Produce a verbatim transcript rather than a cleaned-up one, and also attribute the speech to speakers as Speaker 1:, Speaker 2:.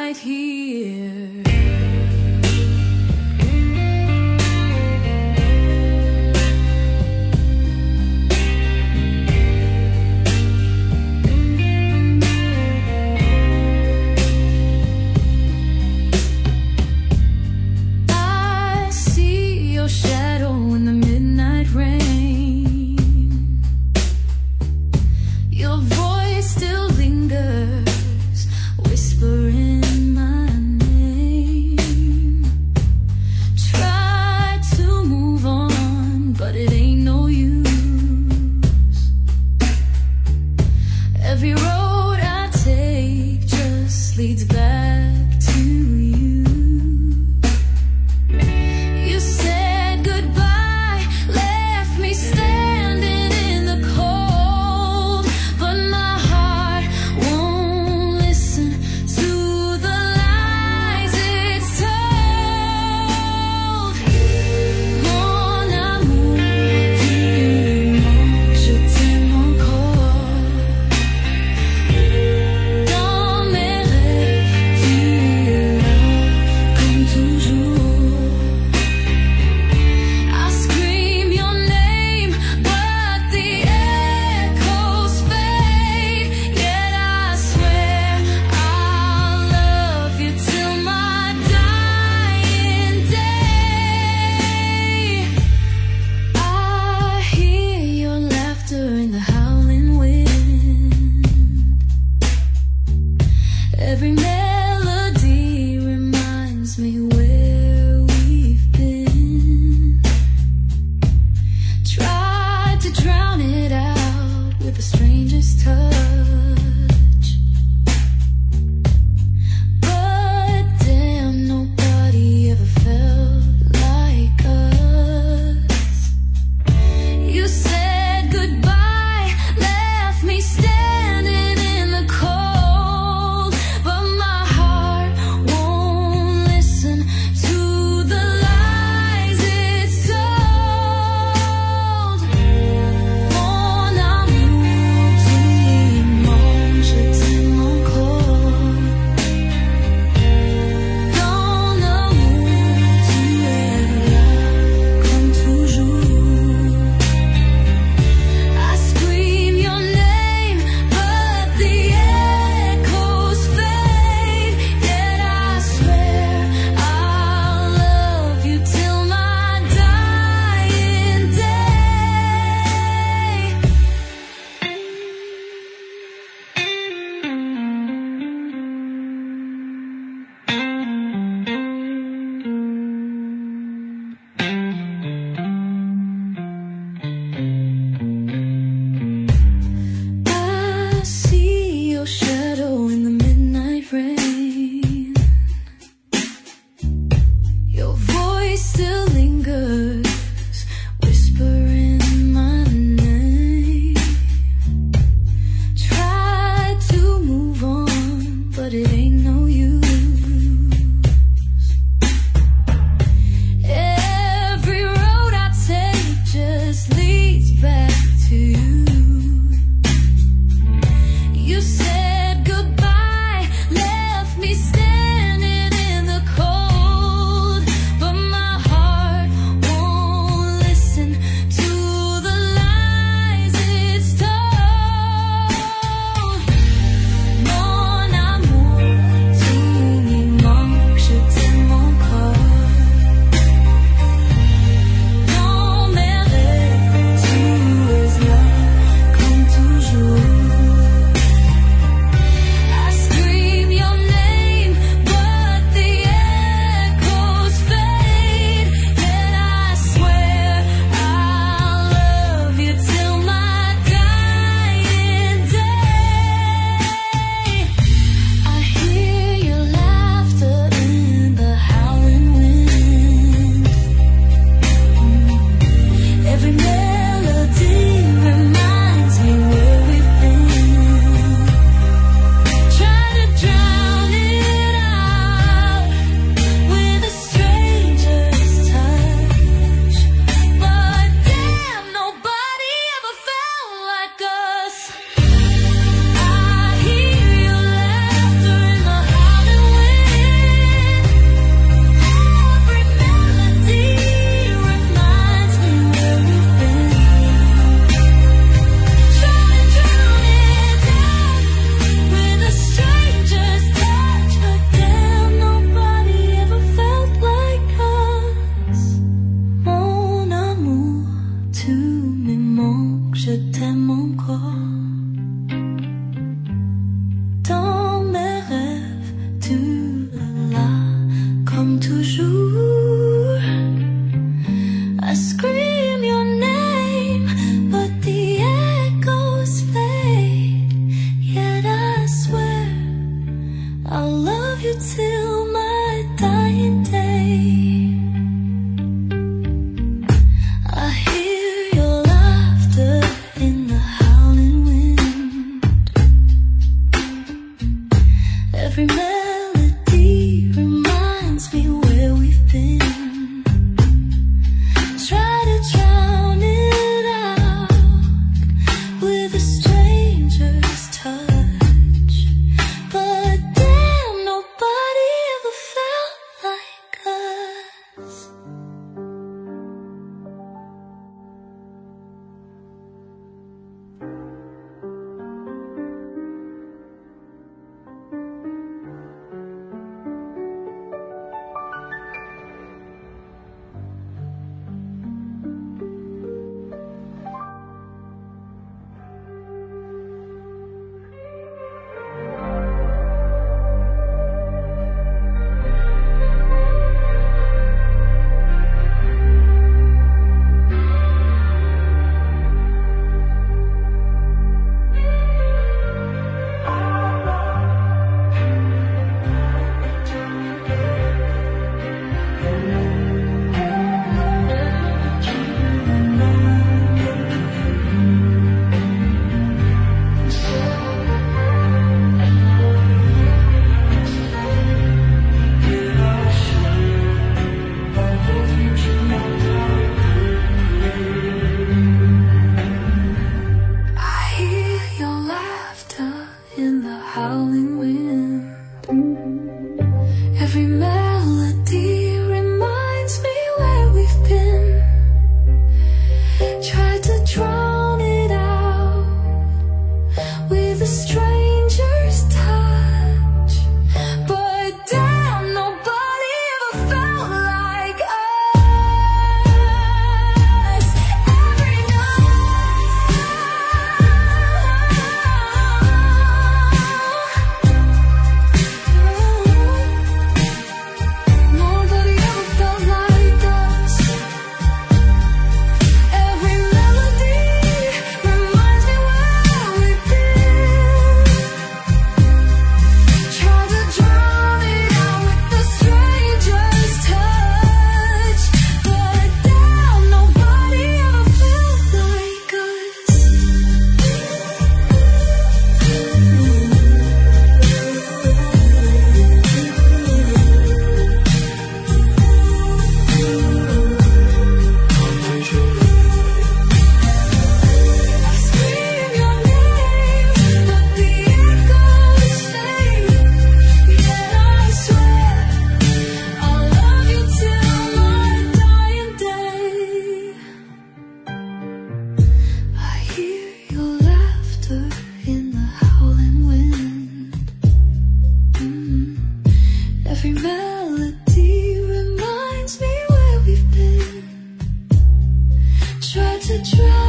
Speaker 1: right here. I see your shadow in the midnight rain. Your voice still lingers, whispering my name. till my dying day. I hear your laughter in the howling wind. Every melody reminds me where we've been. Try to drown it out with a stranger's touch, but damn, nobody ever felt like us. In the howling wind, every melody reminds me where we've been. Tried to drown it out with a stranger's touch, but damn, nobody ever felt like us. Every Nobody ever felt like us. Every melody reminds me where we've been. Try to drown it out with a stranger's touch, but damn, nobody ever felt like us. Scream your name, but the echoes fade. Yet I swear I'll love you till my dying day. I hear your laughter in the howling wind. Mm. Every melody reminds me where we've been. Try to drown